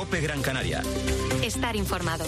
COPE Gran Canaria. Estar informado.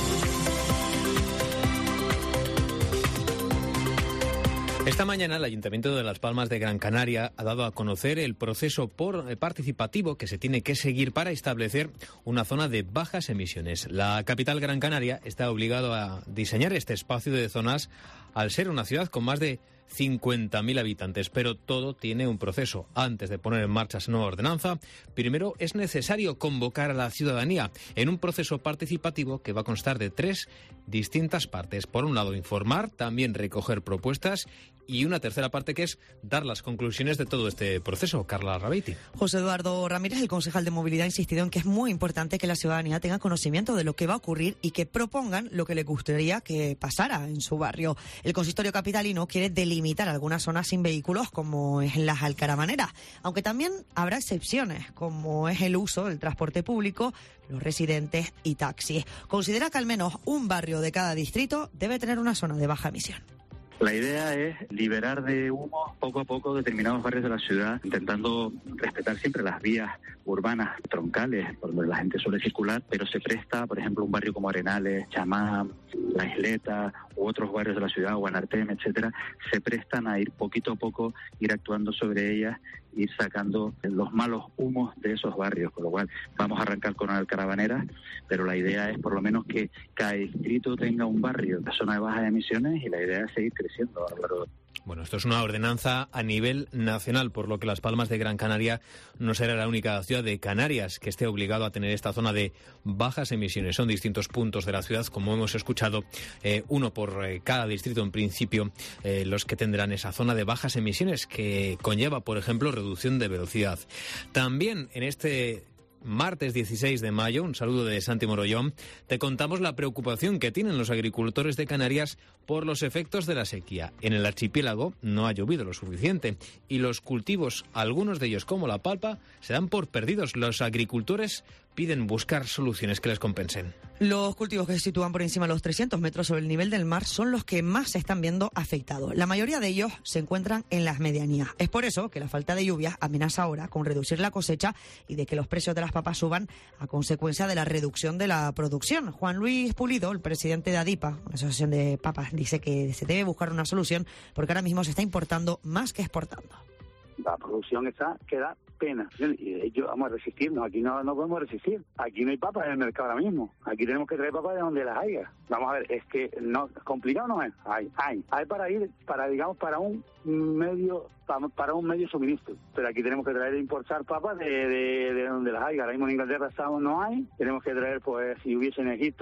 Esta mañana el Ayuntamiento de Las Palmas de Gran Canaria ha dado a conocer el proceso participativo que se tiene que seguir para establecer una zona de bajas emisiones. La capital Gran Canaria está obligado a diseñar este espacio de zonas al ser una ciudad con más de 50.000 habitantes, pero todo tiene un proceso. Antes de poner en marcha esa nueva ordenanza, primero es necesario convocar a la ciudadanía en un proceso participativo que va a constar de 3 distintas partes. Por un lado, informar, también recoger propuestas y una tercera parte que es dar las conclusiones de todo este proceso. Carla Rabeiti. José Eduardo Ramírez, el concejal de Movilidad, ha insistido en que es muy importante que la ciudadanía tenga conocimiento de lo que va a ocurrir y que propongan lo que le gustaría que pasara en su barrio. El consistorio capitalino quiere delimitar algunas zonas sin vehículos, como es en las Alcaravaneras, aunque también habrá excepciones, como es el uso del transporte público, los residentes y taxis. Considera que al menos un barrio de cada distrito debe tener una zona de baja emisión. La idea es liberar de humo poco a poco determinados barrios de la ciudad, intentando respetar siempre las vías urbanas troncales por donde la gente suele circular, pero se presta, por ejemplo, un barrio como Arenales, Chamán, La Isleta u otros barrios de la ciudad, Guanartem, etcétera, se prestan a ir poquito a poco, ir actuando sobre ellas, ir sacando los malos humos de esos barrios, con lo cual vamos a arrancar con Alcaravaneras, pero la idea es por lo menos que cada distrito tenga un barrio de zona de bajas emisiones y la idea es seguir creciendo a lo largo de... Bueno, esto es una ordenanza a nivel nacional, por lo que Las Palmas de Gran Canaria no será la única ciudad de Canarias que esté obligado a tener esta zona de bajas emisiones. Son distintos puntos de la ciudad, como hemos escuchado, uno por cada distrito en principio, los que tendrán esa zona de bajas emisiones que conlleva, por ejemplo, reducción de velocidad. También en este martes 16 de mayo, un saludo de Santi Morollón, te contamos la preocupación que tienen los agricultores de Canarias por los efectos de la sequía. En el archipiélago no ha llovido lo suficiente y los cultivos, algunos de ellos como la palpa, se dan por perdidos. Los agricultores piden buscar soluciones que les compensen. Los cultivos que se sitúan por encima de los 300 metros sobre el nivel del mar son los que más se están viendo afectados. La mayoría de ellos se encuentran en las medianías. Es por eso que la falta de lluvias amenaza ahora con reducir la cosecha y de que los precios de las papas suban a consecuencia de la reducción de la producción. Juan Luis Pulido, el presidente de ADIPA, una asociación de papas, dice que se debe buscar una solución porque ahora mismo se está importando más que exportando. La producción esa queda pena. Y ellos vamos a resistirnos. Aquí no podemos resistir. Aquí no hay papas en el mercado ahora mismo. Aquí tenemos que traer papas de donde las haya. Vamos a ver, es que no complicado no es. Hay para ir, para un medio suministro. Pero aquí tenemos que traer e importar papas de donde las haya. Ahora mismo en Inglaterra no hay. Tenemos que traer, pues, si hubiese en Egipto,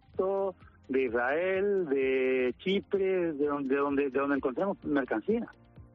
de Israel, de Chipre, de donde encontremos mercancía.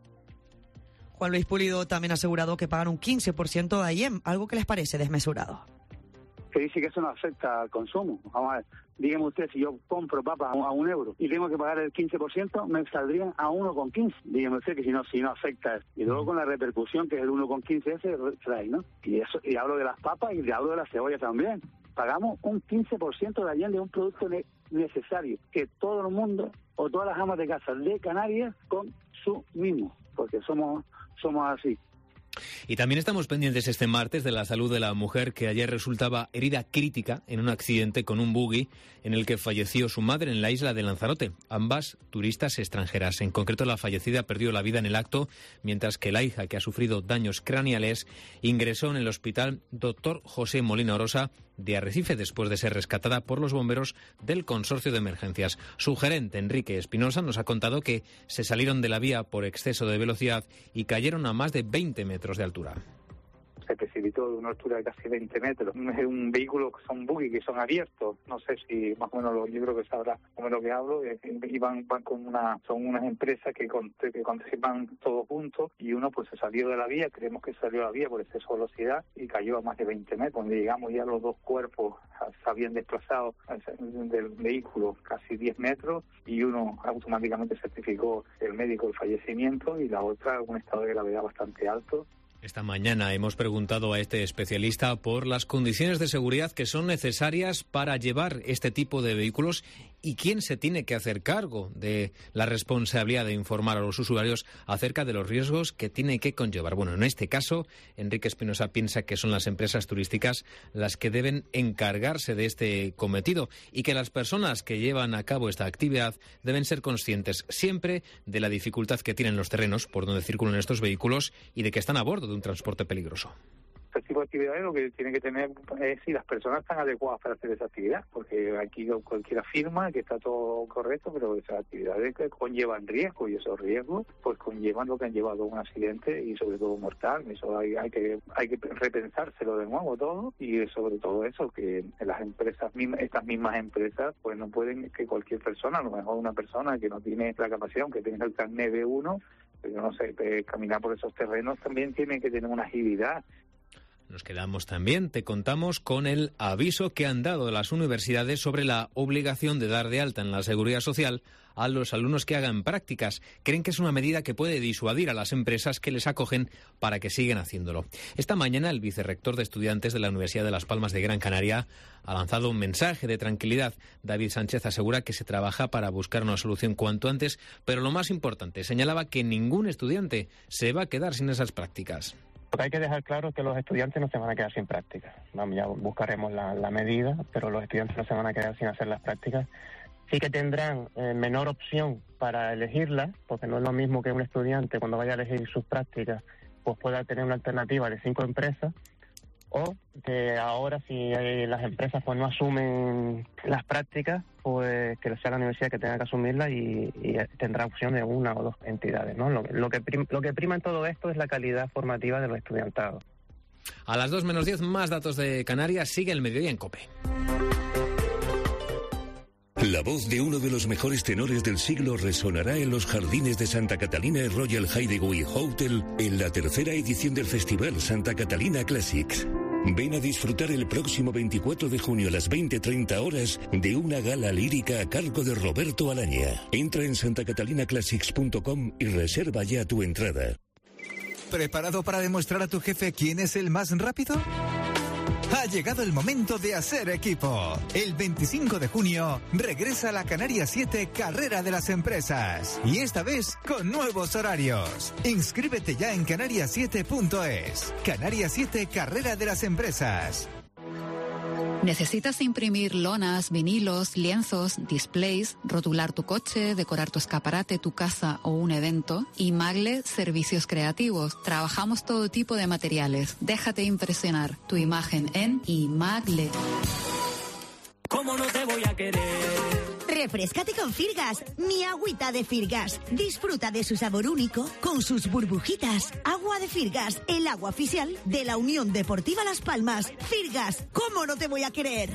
Juan Luis Pulido también ha asegurado que pagan un 15% de IEM, algo que les parece desmesurado. Que dice que eso no afecta al consumo. Vamos a ver, dígame usted, si yo compro papas a €1 y tengo que pagar el 15%, me saldrían a 1,15. Dígame usted que si no afecta. Y luego con la repercusión que es el 1,15 ese trae, ¿no? Y hablo de las papas y hablo de la cebolla también. Pagamos un 15% de IEM de un producto necesario que todo el mundo o todas las amas de casa de Canarias consumimos, porque somos así. Y también estamos pendientes este martes de la salud de la mujer que ayer resultaba herida crítica en un accidente con un buggy en el que falleció su madre en la isla de Lanzarote, ambas turistas extranjeras. En concreto, la fallecida perdió la vida en el acto, mientras que la hija, que ha sufrido daños craneales, ingresó en el hospital Dr. José Molina Orosa de Arrecife después de ser rescatada por los bomberos del Consorcio de Emergencias. Su gerente, Enrique Espinosa, nos ha contado que se salieron de la vía por exceso de velocidad y cayeron a más de 20 metros de altura. Se precipitó de una altura de casi 20 metros. Es un vehículo que son buggy, que son abiertos. No sé si más o menos yo creo que sabrá como lo que hablo. Y van con son unas empresas que participan todos juntos y uno pues se salió de la vía. Creemos que salió de la vía por exceso de velocidad y cayó a más de 20 metros. Cuando llegamos ya los dos cuerpos se habían desplazado del vehículo casi 10 metros y uno automáticamente certificó el médico el fallecimiento y la otra un estado de gravedad bastante alto. Esta mañana hemos preguntado a este especialista por las condiciones de seguridad que son necesarias para llevar este tipo de vehículos y quién se tiene que hacer cargo de la responsabilidad de informar a los usuarios acerca de los riesgos que tiene que conllevar. Bueno, en este caso, Enrique Espinosa piensa que son las empresas turísticas las que deben encargarse de este cometido y que las personas que llevan a cabo esta actividad deben ser conscientes siempre de la dificultad que tienen los terrenos por donde circulan estos vehículos y de que están a bordo de un transporte peligroso. Este tipo de actividades lo que tiene que tener es si las personas están adecuadas para hacer esa actividad, porque aquí cualquiera afirma que está todo correcto, pero esas actividades que conllevan riesgo y esos riesgos pues conllevan lo que han llevado a un accidente y sobre todo mortal. Eso hay que repensárselo de nuevo todo y sobre todo eso, que las empresas mismas, estas mismas empresas pues no pueden que cualquier persona, a lo mejor una persona que no tiene la capacidad, aunque tenga el carnet B1, pero no sé, caminar por esos terrenos también tiene que tener una agilidad. Nos quedamos también, te contamos, con el aviso que han dado las universidades sobre la obligación de dar de alta en la Seguridad Social a los alumnos que hagan prácticas. Creen que es una medida que puede disuadir a las empresas que les acogen para que sigan haciéndolo. Esta mañana el vicerrector de estudiantes de la Universidad de Las Palmas de Gran Canaria ha lanzado un mensaje de tranquilidad. David Sánchez asegura que se trabaja para buscar una solución cuanto antes, pero lo más importante, señalaba que ningún estudiante se va a quedar sin esas prácticas. Lo que hay que dejar claro es que los estudiantes no se van a quedar sin prácticas. Vamos, ya buscaremos la medida, pero los estudiantes no se van a quedar sin hacer las prácticas. Sí que tendrán menor opción para elegirlas, porque no es lo mismo que un estudiante cuando vaya a elegir sus prácticas pues pueda tener una alternativa de 5 empresas, o que ahora si las empresas pues no asumen las prácticas, pues que sea la universidad que tenga que asumirlas y tendrá opción de una o dos entidades, ¿no? Lo que prima en todo esto es la calidad formativa de los estudiantados. A las 2:10, más datos de Canarias. Sigue el mediodía en COPE. La voz de uno de los mejores tenores del siglo resonará en los jardines de Santa Catalina Royal Hideaway Hotel en la tercera edición del Festival Santa Catalina Classics. Ven a disfrutar el próximo 24 de junio a las 20:30 horas de una gala lírica a cargo de Roberto Alaña. Entra en santacatalinaclassics.com y reserva ya tu entrada. ¿Preparado para demostrar a tu jefe quién es el más rápido? Ha llegado el momento de hacer equipo. El 25 de junio regresa la Canarias 7 Carrera de las Empresas. Y esta vez con nuevos horarios. Inscríbete ya en canarias7.es. Canarias 7 Carrera de las Empresas. ¿Necesitas imprimir lonas, vinilos, lienzos, displays, rotular tu coche, decorar tu escaparate, tu casa o un evento? Imagle Servicios Creativos. Trabajamos todo tipo de materiales. Déjate impresionar. Tu imagen en Imagle. ¿Cómo no te voy a querer? Refréscate con Firgas, mi agüita de Firgas. Disfruta de su sabor único con sus burbujitas. Agua de Firgas, el agua oficial de la Unión Deportiva Las Palmas. Firgas, ¿cómo no te voy a querer?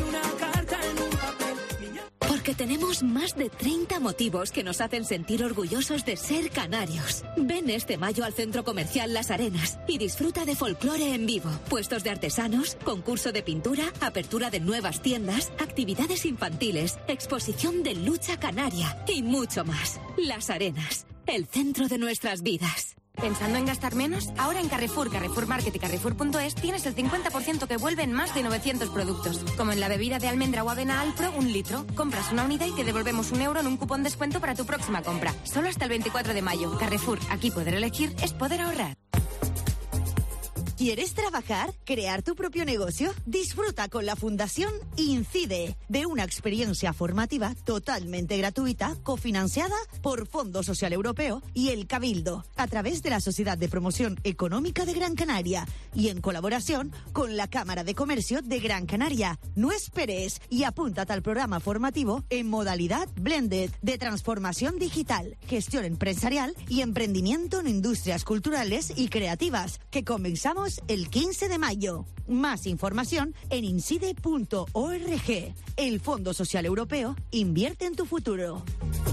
Porque tenemos más de 30 motivos que nos hacen sentir orgullosos de ser canarios. Ven este mayo al Centro Comercial Las Arenas y disfruta de folclore en vivo, puestos de artesanos, concurso de pintura, apertura de nuevas tiendas, actividades infantiles, exposición de lucha canaria y mucho más. Las Arenas, el centro de nuestras vidas. ¿Pensando en gastar menos? Ahora en Carrefour, Carrefour Market y Carrefour.es tienes el 50% que vuelve en más de 900 productos. Como en la bebida de almendra o avena Alpro, 1 litro. Compras una unidad y te devolvemos €1 en un cupón descuento para tu próxima compra. Solo hasta el 24 de mayo. Carrefour, aquí poder elegir es poder ahorrar. ¿Quieres trabajar? ¿Crear tu propio negocio? Disfruta con la Fundación Incide de una experiencia formativa totalmente gratuita, cofinanciada por Fondo Social Europeo y el Cabildo, a través de la Sociedad de Promoción Económica de Gran Canaria y en colaboración con la Cámara de Comercio de Gran Canaria. No esperes y apúntate al programa formativo en modalidad Blended de transformación digital, gestión empresarial y emprendimiento en industrias culturales y creativas, que comenzamos el 15 de mayo. Más información en incide.org. El Fondo Social Europeo invierte en tu futuro.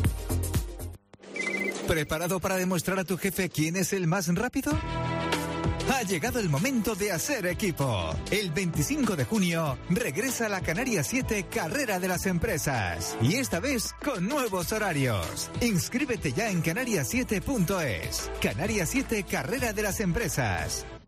¿Preparado para demostrar a tu jefe quién es el más rápido? Ha llegado el momento de hacer equipo. El 25 de junio regresa la Canarias 7 Carrera de las Empresas. Y esta vez con nuevos horarios. Inscríbete ya en canarias7.es. Canarias 7 Carrera de las Empresas.